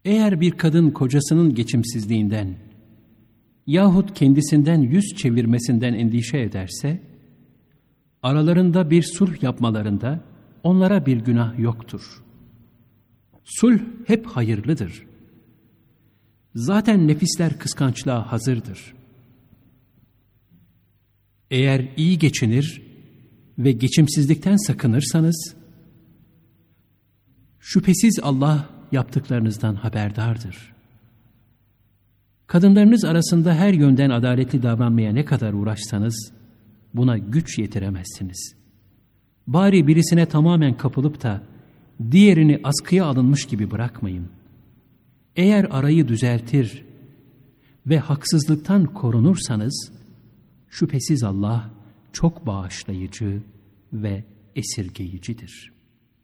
Eğer bir kadın kocasının geçimsizliğinden yahut kendisinden yüz çevirmesinden endişe ederse, aralarında bir sulh yapmalarında onlara bir günah yoktur. Sulh hep hayırlıdır. Zaten nefisler kıskançlığa hazırdır. Eğer iyi geçinir ve geçimsizlikten sakınırsanız, şüphesiz Allah yaptıklarınızdan haberdardır. Kadınlarınız arasında her yönden adaletli davranmaya ne kadar uğraşsanız, buna güç yetiremezsiniz. Bari birisine tamamen kapılıp da, diğerini askıya alınmış gibi bırakmayın. Eğer arayı düzeltir ve haksızlıktan korunursanız, şüphesiz Allah çok bağışlayıcı ve esirgeyicidir.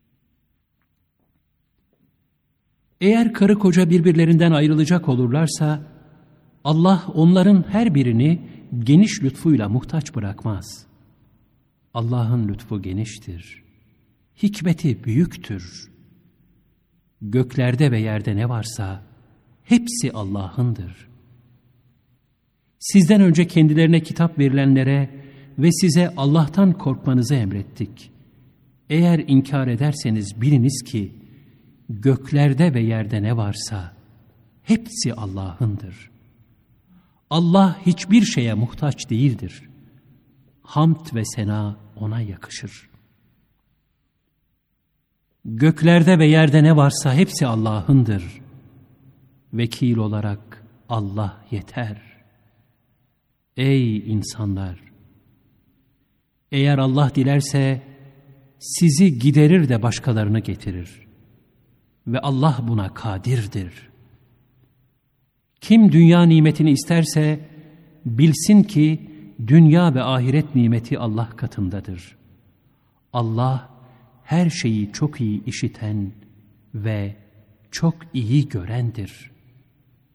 Eğer karı koca birbirlerinden ayrılacak olurlarsa, Allah onların her birini geniş lütfuyla muhtaç bırakmaz. Allah'ın lütfu geniştir, hikmeti büyüktür. Göklerde ve yerde ne varsa hepsi Allah'ındır. Sizden önce kendilerine kitap verilenlere ve size Allah'tan korkmanızı emrettik. Eğer inkar ederseniz biliniz ki göklerde ve yerde ne varsa hepsi Allah'ındır. Allah hiçbir şeye muhtaç değildir. Hamd ve sena ona yakışır. Göklerde ve yerde ne varsa hepsi Allah'ındır. Vekil olarak Allah yeter. Ey insanlar! Eğer Allah dilerse sizi giderir de başkalarını getirir. Ve Allah buna kadirdir. Kim dünya nimetini isterse bilsin ki dünya ve ahiret nimeti Allah katındadır. Allah her şeyi çok iyi işiten ve çok iyi görendir.